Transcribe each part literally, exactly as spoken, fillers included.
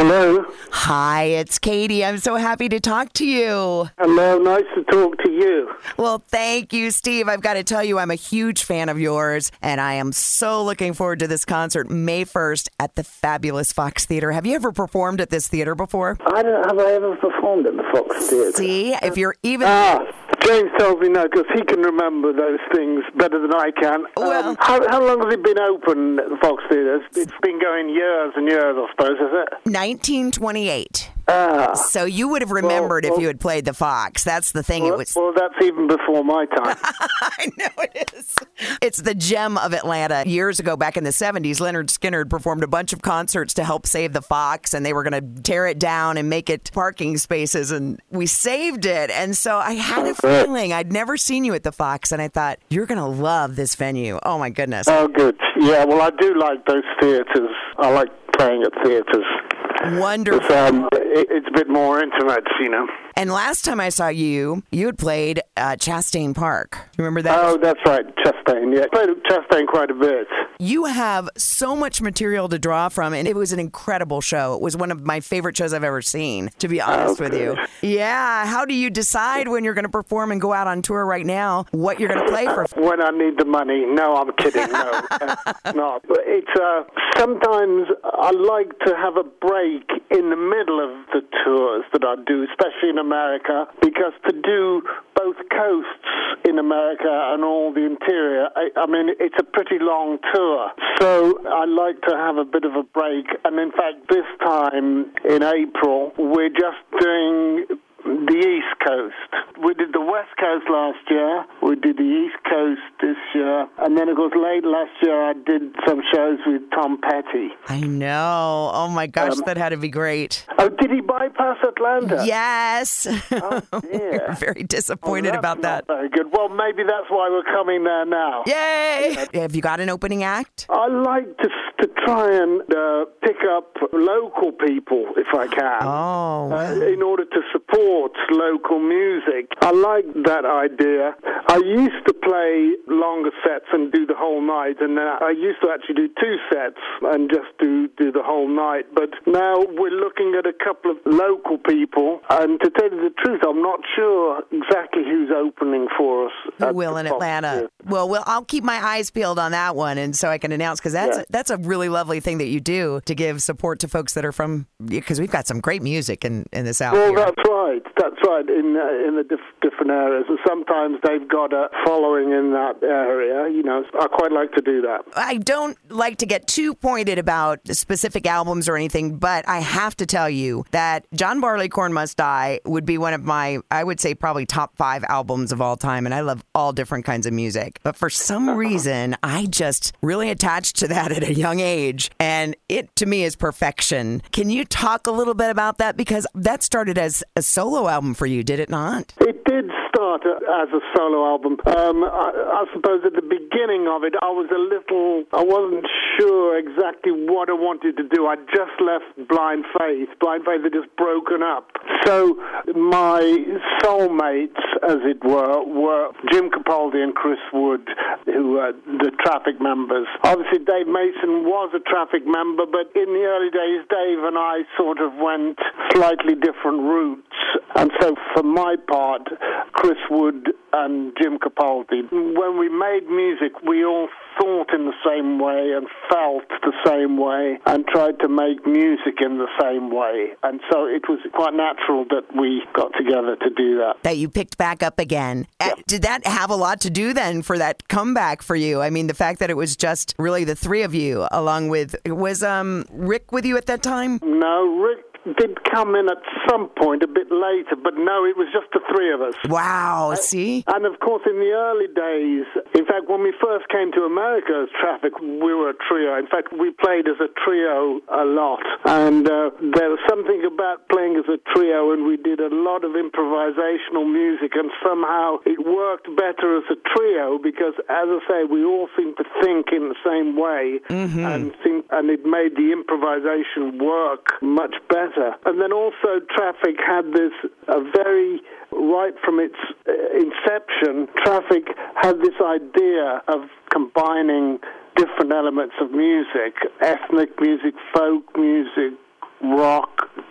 Hello. Hi, it's Katie. I'm so happy to talk to you. Hello, nice to talk to you. Well, thank you, Steve. I've got to tell you, I'm a huge fan of yours, and I am so looking forward to this concert May first at the fabulous Fox Theater. Have you ever performed at this theater before? I don't have I ever performed at the Fox Theatre. See, if you're even... Ah, James tells me no, because he can remember those things better than I can. Well, um, how, how long has it been open at the Fox Theatre? It's been going years and years, I suppose, is it? nineteen twenty-eight. Ah. So you would have remembered well, well, if you had played the Fox. That's the thing. Well, it was. well that's even before my time. I know it is. It's the gem of Atlanta. Years ago, back in the seventies, Leonard Skinner performed a bunch of concerts to help save the Fox, and they were going to tear it down and make it parking spaces, and we saved it. And so I had a feeling I'd never seen you at the Fox, and I thought, you're going to love this venue. Oh, my goodness. Oh, good. Yeah, well, I do like those theatres. I like playing at theatres. Wonderful. Um, it, it's a bit more intimate, you know. And last time I saw you, you had played uh, Chastain Park. You remember that? Oh, that's right, Chastain. Yeah, I played at Chastain quite a bit. You have so much material to draw from, and it was an incredible show. It was one of my favorite shows I've ever seen, to be honest okay. with you. Yeah. How do you decide when you're going to perform and go out on tour right now what you're going to play for? When I need the money. No, I'm kidding. No, uh, no. But it's uh, sometimes I like to have a break in the middle of the tours that I do, especially in America, because to do both coasts in America and all the interior, I, I mean, it's a pretty long tour. So I like to have a bit of a break. And in fact, this time in April, we're just doing the East Coast. We did the West Coast last year. We did the East Coast this year. And then, of course, late last year, I did some shows with Tom Petty. I know. Oh, my gosh, Um, that had to be great. Oh, did he bypass Atlanta? Yes. Oh, dear. We're very disappointed Oh, about that. Very good. Well, maybe that's why we're coming there now. Yay! Have you got an opening act? I like to to try and uh, pick up local people if I can. Oh. Uh, in order to support local music. I like that idea. I used to play longer sets and do the whole night, and then I used to actually do two sets and just do, do the whole night. But now we're looking at a couple of local people, and to tell you the truth, I'm not sure exactly who's opening for us. Who will in Atlanta? Well, well, I'll keep my eyes peeled on that one, and so I can announce, because that's, Yeah. a, that's a really lovely thing that you do to give support to folks that are from, because we've got some great music in, in the South Well, here. that's right. That's right. In uh, in the diff- different areas, and sometimes they've got a following in that area. You know, I quite like to do that. I don't like to get too pointed about specific albums or anything, but I have to tell you that John Barleycorn Must Die would be one of my, I would say, probably top five albums of all time, and I love all different kinds of music. But for some reason, I just really attached to that at a young age, and it, to me, is perfection. Can you talk a little bit about that? Because that started as a solo album for you, did it not? It did start as a solo album. Um, I, I suppose at the beginning of it, I was a little, I wasn't sure exactly what I wanted to do. I just left Blind Faith. Blind Faith had just broken up. So my soulmates, as it were, were Jim Capaldi and Chris Wood, who were the Traffic members. Obviously, Dave Mason was a Traffic member, but in the early days, Dave and I sort of went slightly different routes. And so for my part, Chris Wood and Jim Capaldi, when we made music, we all thought in the same way and felt the same way and tried to make music in the same way. And so it was quite natural that we got together to do that. That you picked back up again. Yeah. Did that have a lot to do then for that comeback for you? I mean, the fact that it was just really the three of you, along with, was um Rick with you at that time? No, Rick did come in at some point a bit later, but no, it was just the three of us. Wow, see? And of course, in the early days, in fact, when we first came to America as Traffic, we were a trio. In fact, we played as a trio a lot. And uh, there was something about playing as a trio, and we did a lot of improvisational music, and somehow it worked better as a trio because, as I say, we all seemed to think in the same way, mm-hmm. and think, and it made the improvisation work much better. And then also Traffic had this a very, right from its uh, inception, Traffic had this idea of combining different elements of music, ethnic music, folk music, rock,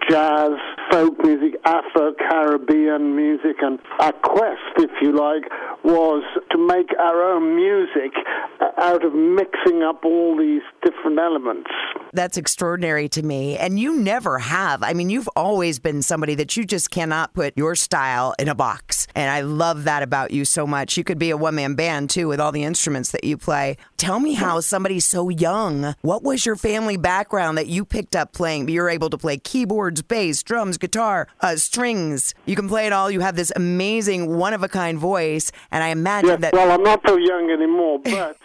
jazz, folk music, Afro-Caribbean music, and our quest, if you like, was to make our own music out of mixing up all these different elements. That's extraordinary to me. And you never have. I mean, you've always been somebody that you just cannot put your style in a box. And I love that about you so much. You could be a one-man band, too, with all the instruments that you play. Tell me how somebody so young, what was your family background that you picked up playing? You're able to play keyboards, bass, drums, guitar, uh, strings. You can play it all. You have this amazing, one-of-a-kind voice. And I imagine yes, that... Well, I'm not so young anymore, but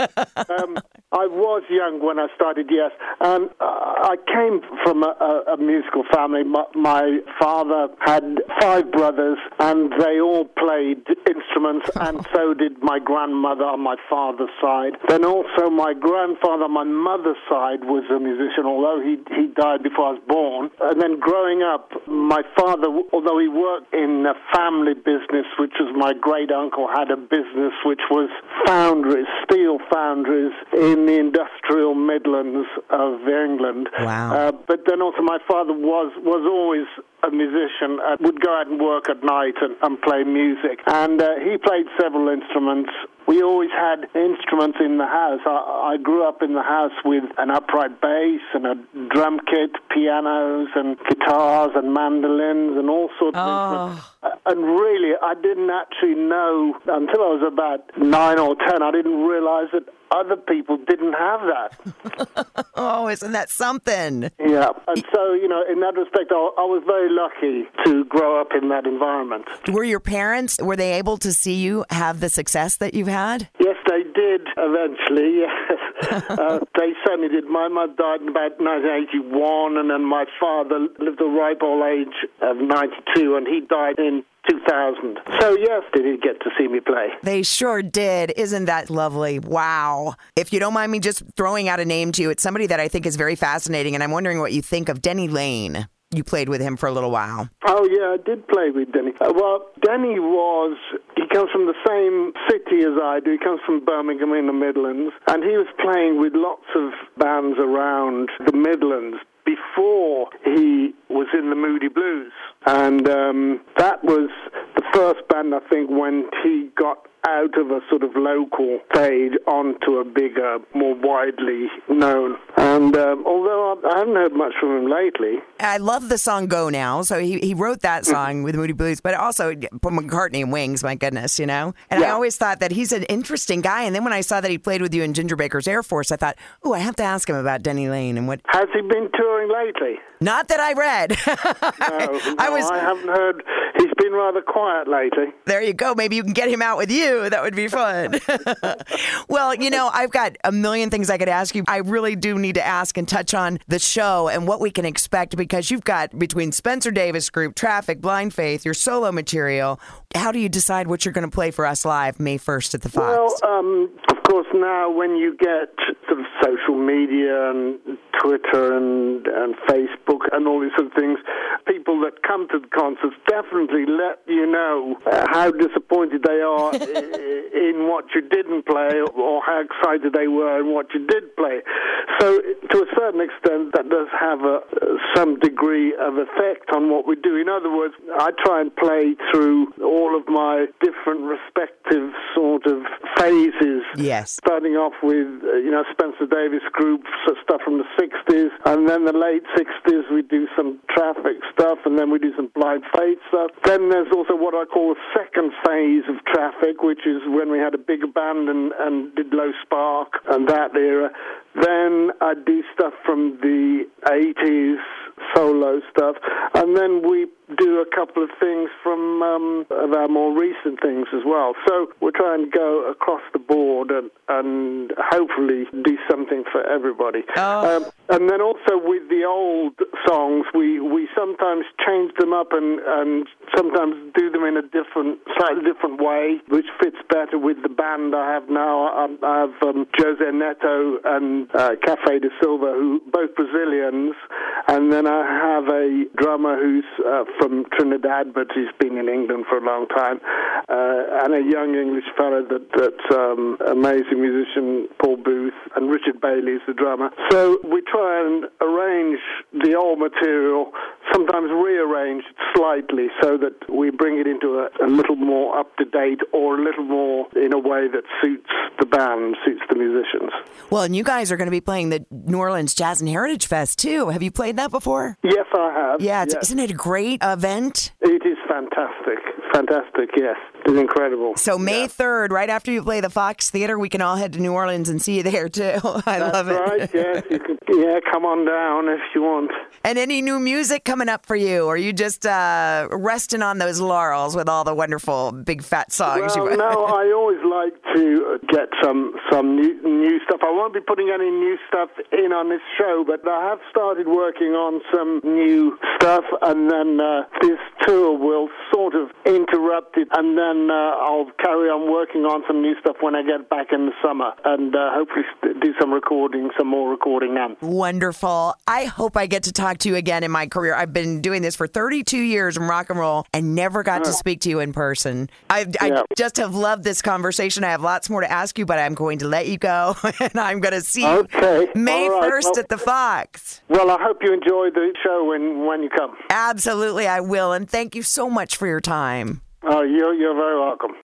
um, I was young when I started, yes. Um, I came from a, a, a musical family. My, my father had five brothers, and they all played instruments, and so did my grandmother on my father's side. Then also my grandfather on my mother's side was a musician, although he, he died before I was born. And then growing up, my father, although he worked in a family business, which was my great-uncle had a business which was foundries, steel foundries in the industrial Midlands of England. Wow. Uh, but then also my father was, was always a musician, uh, would go out and work at night and, and play music. And uh, he played several instruments. We always had instruments in the house. I, I grew up in the house with an upright bass and a drum kit, pianos and guitars and mandolins and all sorts oh. of instruments. And really, I didn't actually know until I was about nine or ten. I didn't realize that other people didn't have that. Oh, isn't that something? Yeah. And so, you know, in that respect, I, I was very lucky to grow up in that environment. Were your parents, were they able to see you have the success that you've had? Yes, they did eventually, yes. uh, they certainly did. My mother died in about nineteen eighty-one, and then my father lived a ripe old age of ninety-two, and he died in two thousand. So, yes, they did get to see me play. They sure did. Isn't that lovely? Wow. If you don't mind me just throwing out a name to you, it's somebody that I think is very fascinating, and I'm wondering what you think of Denny Laine. You played with him for a little while. Oh, yeah, I did play with Denny. Uh, well, Denny was, he comes from the same city as I do. He comes from Birmingham in the Midlands, and he was playing with lots of bands around the Midlands before he was in the Moody Blues. And um, that was the first band, I think, when he got out of a sort of local stage onto a bigger, more widely known. And um, although I haven't heard much from him lately. I love the song Go Now. So he, he wrote that song with Moody Blues, but also McCartney and Wings, my goodness, you know? And yeah. I always thought that he's an interesting guy. And then when I saw that he played with you in Ginger Baker's Air Force, I thought, oh, I have to ask him about Denny Laine and what... Has he been touring lately? Not that I read. no, no, I, was... I haven't heard. He's been rather quiet lately. There you go. Maybe you can get him out with you. That would be fun. Well, you know, I've got a million things I could ask you. I really do need to ask and touch on the show and what we can expect, because you've got between Spencer Davis Group, Traffic, Blind Faith, your solo material. How do you decide what you're going to play for us live May first at the Fox? Well, um, of course, now when you get sort of social media and Twitter and, and Facebook and all these sort of things, people that come to the concerts definitely let you know uh, how disappointed they are in what you didn't play, or how excited they were in what you did play. So to a certain extent, that does have a, some degree of effect on what we do. In other words, I try and play through all of my different respective sort of phases. Yes. Starting off with, uh, you know, Spencer Davis Group, so stuff from the sixties, and then the late sixties we do some Traffic stuff, and then we do some Blind Faith stuff. Then there's also what I call the second phase of Traffic, which is when we had a bigger band and, and did Low Spark and that era. Then I do stuff from the eighties, solo stuff, and then we do a couple of things from um, of our more recent things as well. So we're trying to go across the board and, and hopefully do something for everybody. Oh. Um, and then also with the old songs, we, we sometimes change them up and, and sometimes do them in a different, slightly different way, which fits better with the band I have now. I, I have um, Jose Neto and uh, Cafe de Silva, who both Brazilians, and then I have a drummer who's uh, from Trinidad, but he's been in England for a long time, uh, and a young English fellow that, that's um, amazing musician, Paul Booth, and Richard Bailey is the drummer. So we try and arrange the old material sometimes rearrange it slightly so that we bring it into a, a little more up-to-date or a little more in a way that suits the band, suits the musicians. Well, and you guys are going to be playing the New Orleans Jazz and Heritage Fest, too. Have you played that before? Yes, I have. Yeah, it's, yes. Isn't it a great event? It is fantastic. Fantastic, yes. It's incredible. So May yeah. third, right after you play the Fox Theater, we can all head to New Orleans and see you there, too. I That's love it. That's right, yes. You can, yeah, come on down if you want. And any new music coming up for you? Or are you just uh, resting on those laurels with all the wonderful big fat songs? Well, you no, I always like to get some some new, new stuff. I won't be putting any new stuff in on this show, but I have started working on some new stuff, and then uh, this tour will sort of interrupt it, and then uh, I'll carry on working on some new stuff when I get back in the summer, and uh, hopefully do some recording, some more recording then. Wonderful. I hope I get to talk to you again in my career. I've been doing this for thirty-two years in rock and roll and never got to speak to you in person. I, I Yeah. just have loved this conversation. I have lots more to ask you, but I'm going to let you go, and I'm going to see you Okay. May All right. first Well, at the Fox. Well, I hope you enjoy the show when, when you come. Absolutely, I will. And thank you so much for your time. Oh, you're, you're very welcome.